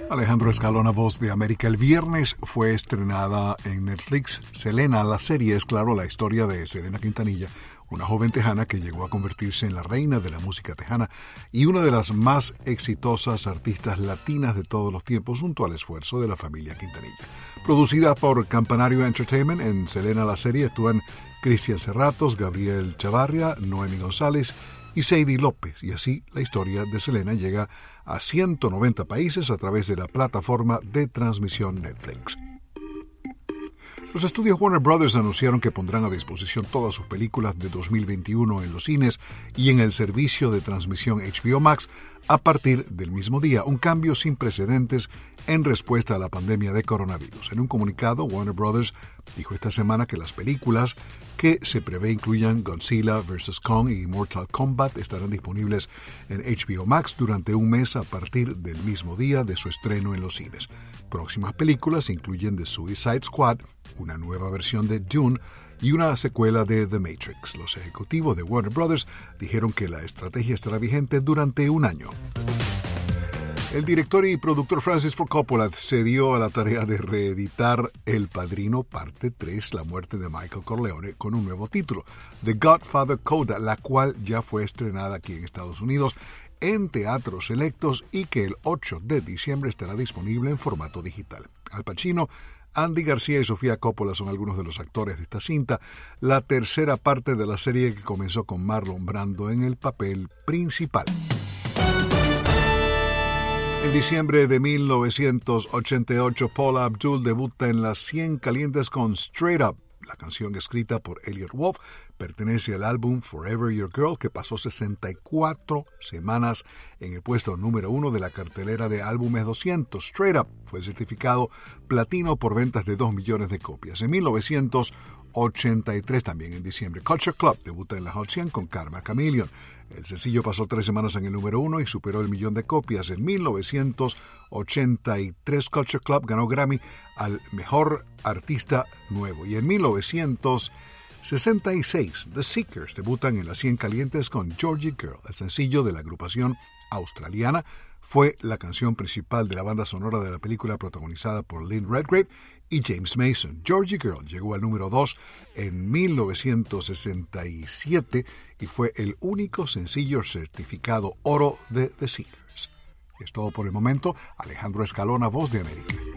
Alejandro Escalona, Voz de América. El viernes fue estrenada en Netflix Selena. La serie es, claro, la historia de Selena Quintanilla, una joven tejana que llegó a convertirse en la reina de la música tejana y una de las más exitosas artistas latinas de todos los tiempos, junto al esfuerzo de la familia Quintanilla. Producida por Campanario Entertainment, en Selena la serie actúan Cristian Serratos, Gabriel Chavarria, Noemi González y Sadie López, y así la historia de Selena llega a 190 países a través de la plataforma de transmisión Netflix. Los estudios Warner Brothers anunciaron que pondrán a disposición todas sus películas de 2021 en los cines y en el servicio de transmisión HBO Max a partir del mismo día, un cambio sin precedentes en respuesta a la pandemia de coronavirus. En un comunicado, Warner Brothers dijo esta semana que las películas que se prevé incluyan Godzilla vs. Kong y Mortal Kombat estarán disponibles en HBO Max durante un mes a partir del mismo día de su estreno en los cines. Próximas películas incluyen The Suicide Squad, una nueva versión de Dune y una secuela de The Matrix. Los ejecutivos de Warner Brothers dijeron que la estrategia estará vigente durante un año. El director y productor Francis Ford Coppola se dio a la tarea de reeditar El Padrino Parte 3, la muerte de Michael Corleone, con un nuevo título, The Godfather Coda, la cual ya fue estrenada aquí en Estados Unidos en teatros selectos y que el 8 de diciembre estará disponible en formato digital. Al Pacino, Andy García y Sofía Coppola son algunos de los actores de esta cinta, la tercera parte de la serie que comenzó con Marlon Brando en el papel principal. En diciembre de 1988, Paula Abdul debuta en las 100 calientes con Straight Up. La canción, escrita por Elliot Wolf, pertenece al álbum Forever Your Girl, que pasó 64 semanas en el puesto número 1 de la cartelera de álbumes 200. Straight Up fue certificado platino por ventas de 2 millones de copias. En 1983, también en diciembre, Culture Club debuta en la Hot 100 con Karma Chameleon. El sencillo pasó 3 semanas en el número 1 y superó el 1.000.000 de copias. En 1983, Culture Club ganó Grammy al Mejor Artista Nuevo. Y en 1966, The Seekers debutan en las 100 calientes con Georgie Girl. El sencillo de la agrupación australiana fue la canción principal de la banda sonora de la película protagonizada por Lynn Redgrave y James Mason. Georgie Girl llegó al número 2 en 1967 y fue el único sencillo certificado oro de The Seekers. Es todo por el momento. Alejandro Escalona, Voz de América.